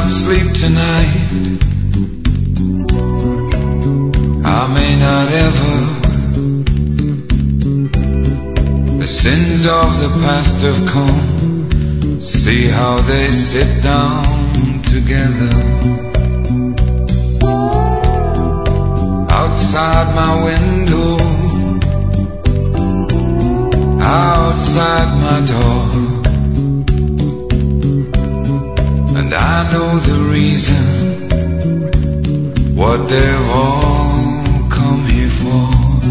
not sleep tonight. I may not ever. The sins of the past have come. See how they sit down together. Outside my window, outside my door, and I know the reason, what they've all come here for.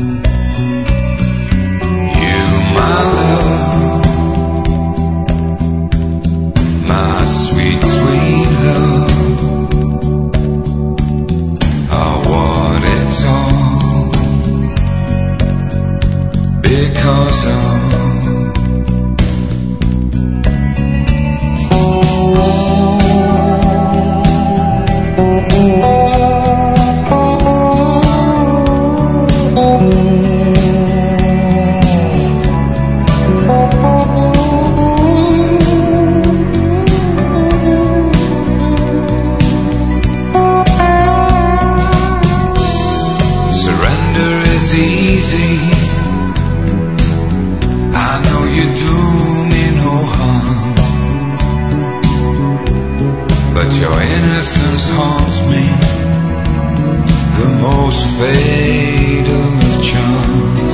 You, my love, my sweet, sweet love, are what it's all because of. Your innocence haunts me, the most fatal of charms.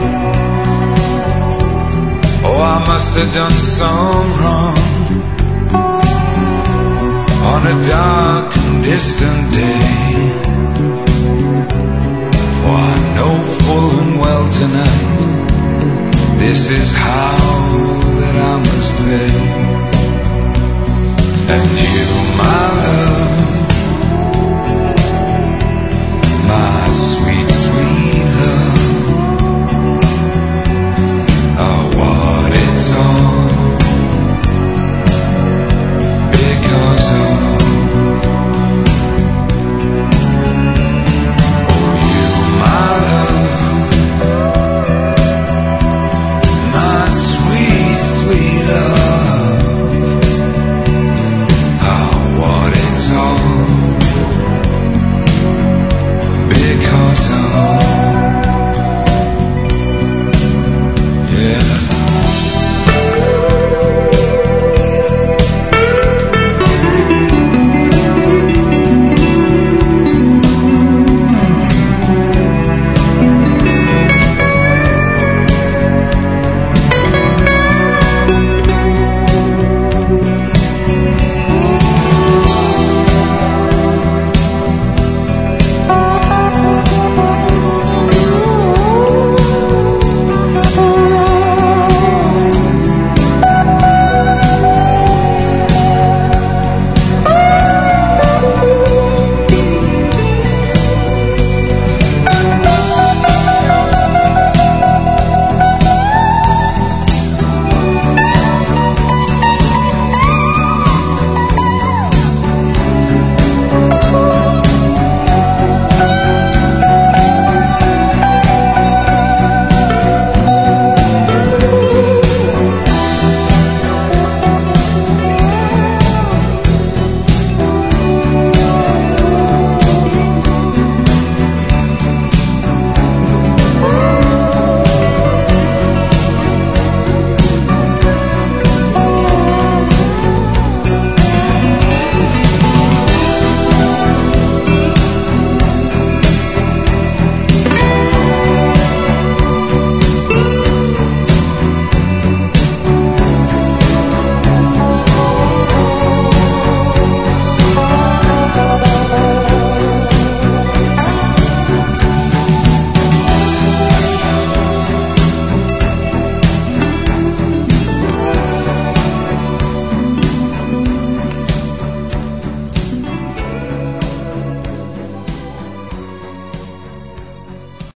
Oh, I must have done some wrong on a dark and distant day, for I know full and well tonight, this is how that I must pay. And you,